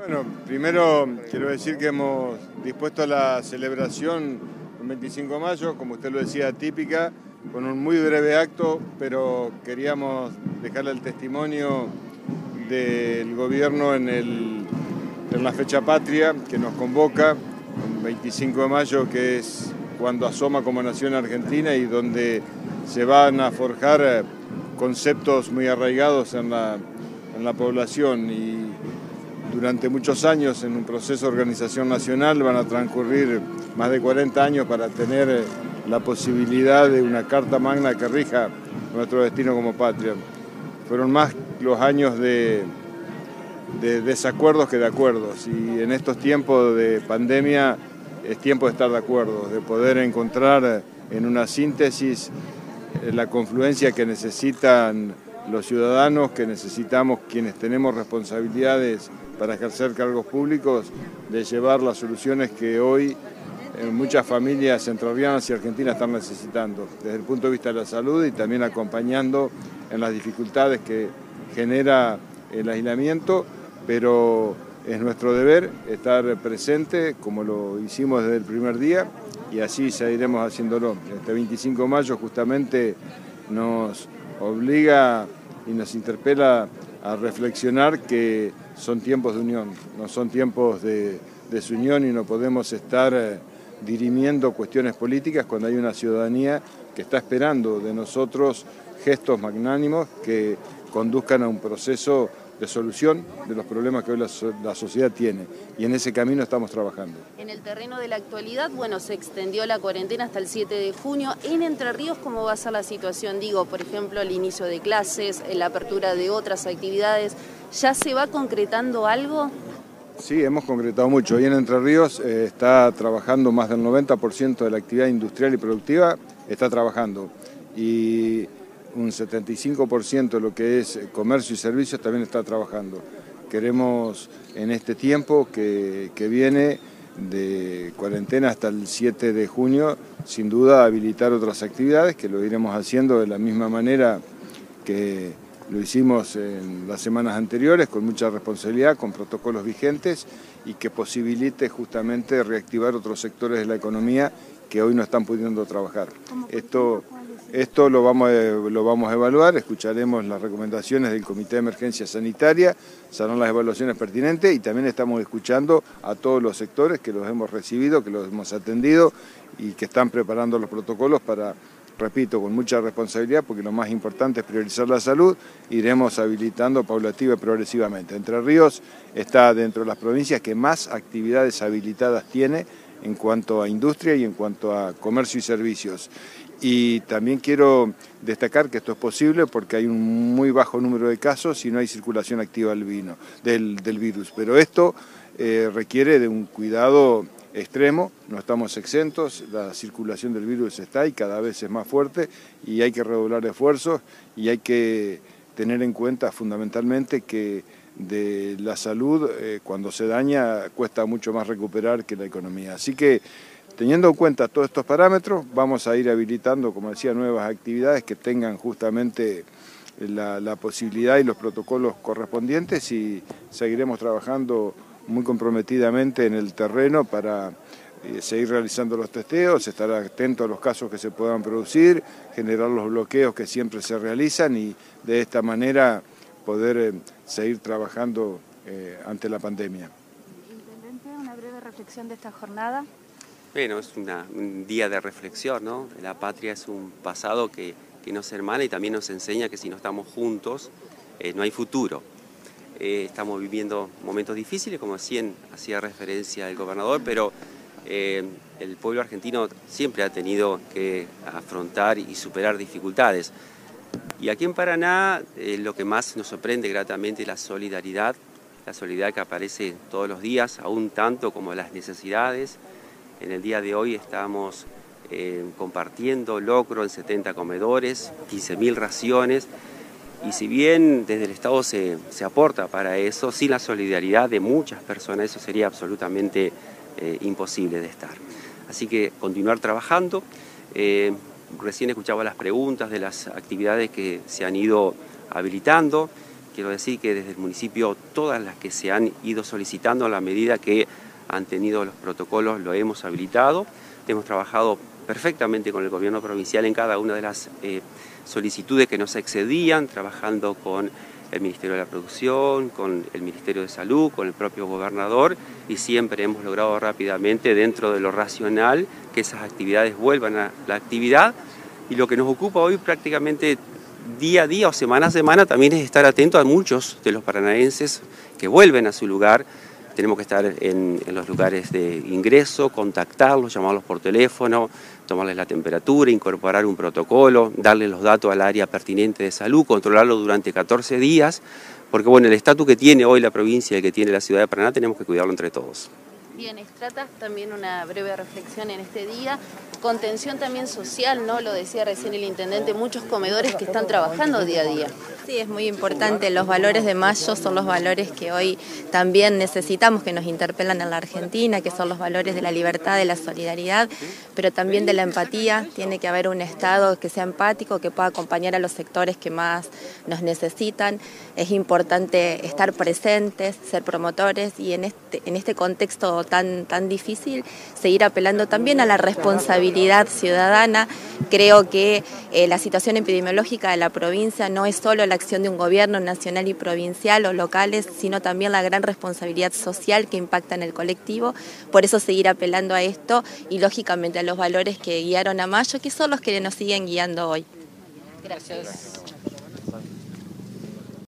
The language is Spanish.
Bueno, primero quiero decir que hemos dispuesto la celebración el 25 de mayo, como usted lo decía, típica, con un muy breve acto, pero queríamos dejarle el testimonio del gobierno en la fecha patria que nos convoca, el 25 de mayo, que es cuando asoma como nación argentina y donde se van a forjar conceptos muy arraigados en la población. Y durante muchos años en un proceso de organización nacional van a transcurrir más de 40 años para tener la posibilidad de una carta magna que rija nuestro destino como patria. Fueron más los años de desacuerdos que de acuerdos, y en estos tiempos de pandemia es tiempo de estar de acuerdo, de poder encontrar en una síntesis la confluencia que necesitan los ciudadanos, que necesitamos quienes tenemos responsabilidades para ejercer cargos públicos, de llevar las soluciones que hoy muchas familias entrerrianas y argentinas están necesitando, desde el punto de vista de la salud y también acompañando en las dificultades que genera el aislamiento, pero es nuestro deber estar presente como lo hicimos desde el primer día y así seguiremos haciéndolo. Este 25 de mayo justamente nos obliga y nos interpela a reflexionar que son tiempos de unión, no son tiempos de desunión, y no podemos estar dirimiendo cuestiones políticas cuando hay una ciudadanía que está esperando de nosotros gestos magnánimos que conduzcan a un proceso de solución de los problemas que hoy la sociedad tiene, y en ese camino estamos trabajando. En el terreno de la actualidad, bueno, se extendió la cuarentena hasta el 7 de junio. En Entre Ríos, ¿cómo va a ser la situación? Digo, por ejemplo, el inicio de clases, la apertura de otras actividades. ¿Ya se va concretando algo? Sí, hemos concretado mucho. Hoy en Entre Ríos está trabajando más del 90% de la actividad industrial y productiva, está trabajando. Y un 75% de lo que es comercio y servicios también está trabajando. Queremos en este tiempo que viene de cuarentena hasta el 7 de junio, sin duda habilitar otras actividades, que lo iremos haciendo de la misma manera que lo hicimos en las semanas anteriores, con mucha responsabilidad, con protocolos vigentes, y que posibilite justamente reactivar otros sectores de la economía que hoy no están pudiendo trabajar. Esto lo vamos a evaluar, escucharemos las recomendaciones del Comité de Emergencia Sanitaria, serán las evaluaciones pertinentes, y también estamos escuchando a todos los sectores que los hemos recibido, que los hemos atendido y que están preparando los protocolos para, repito, con mucha responsabilidad, porque lo más importante es priorizar la salud. Iremos habilitando paulativa y progresivamente. Entre Ríos está dentro de las provincias que más actividades habilitadas tiene en cuanto a industria y en cuanto a comercio y servicios. Y también quiero destacar que esto es posible porque hay un muy bajo número de casos y no hay circulación activa del virus. Pero esto requiere de un cuidado extremo, no estamos exentos, la circulación del virus está y cada vez es más fuerte, y hay que redoblar esfuerzos, y hay que tener en cuenta fundamentalmente que de la salud, cuando se daña, cuesta mucho más recuperar que la economía. Así que, teniendo en cuenta todos estos parámetros, vamos a ir habilitando, como decía, nuevas actividades que tengan justamente la posibilidad y los protocolos correspondientes, y seguiremos trabajando muy comprometidamente en el terreno para seguir realizando los testeos, estar atento a los casos que se puedan producir, generar los bloqueos que siempre se realizan, y de esta manera poder seguir trabajando ante la pandemia. Intendente, una breve reflexión de esta jornada. Bueno, es un día de reflexión, ¿no? La patria es un pasado que nos hermana y también nos enseña que si no estamos juntos no hay futuro. Estamos viviendo momentos difíciles, como hacía referencia el gobernador, pero el pueblo argentino siempre ha tenido que afrontar y superar dificultades. Y aquí en Paraná lo que más nos sorprende gratamente es la solidaridad que aparece todos los días, aún tanto como las necesidades. En el día de hoy estamos compartiendo locro en 70 comedores, 15.000 raciones, y si bien desde el Estado se aporta para eso, sin la solidaridad de muchas personas eso sería absolutamente imposible de estar. Así que continuar trabajando. Recién escuchaba las preguntas de las actividades que se han ido habilitando. quiero decir que desde el municipio todas las que se han ido solicitando a la medida que han tenido los protocolos lo hemos habilitado. Hemos trabajado perfectamente con el gobierno provincial en cada una de las solicitudes que nos excedían, trabajando con el Ministerio de la Producción, con el Ministerio de Salud, con el propio gobernador, y siempre hemos logrado rápidamente, dentro de lo racional, que esas actividades vuelvan a la actividad. Y lo que nos ocupa hoy prácticamente día a día o semana a semana también es estar atento a muchos de los paranaenses que vuelven a su lugar. Tenemos que estar en los lugares de ingreso, contactarlos, llamarlos por teléfono, tomarles la temperatura, incorporar un protocolo, darles los datos al área pertinente de salud, controlarlo durante 14 días, porque bueno, el estatus que tiene hoy la provincia y el que tiene la ciudad de Paraná tenemos que cuidarlo entre todos. Bien, Estrata, también una breve reflexión en este día. Contención también social, ¿no? Lo decía recién el intendente, muchos comedores que están trabajando día a día. Sí, es muy importante. Los valores de mayo son los valores que hoy también necesitamos, que nos interpelan en la Argentina, que son los valores de la libertad, de la solidaridad, pero también de la empatía. Tiene que haber un Estado que sea empático, que pueda acompañar a los sectores que más nos necesitan. Es importante estar presentes, ser promotores y en este contexto tan difícil, seguir apelando también a la responsabilidad ciudadana. Creo que la situación epidemiológica de la provincia no es solo la acción de un gobierno nacional y provincial o locales, sino también la gran responsabilidad social que impacta en el colectivo. Por eso seguir apelando a esto y lógicamente a los valores que guiaron a Mayo, que son los que nos siguen guiando hoy. Gracias.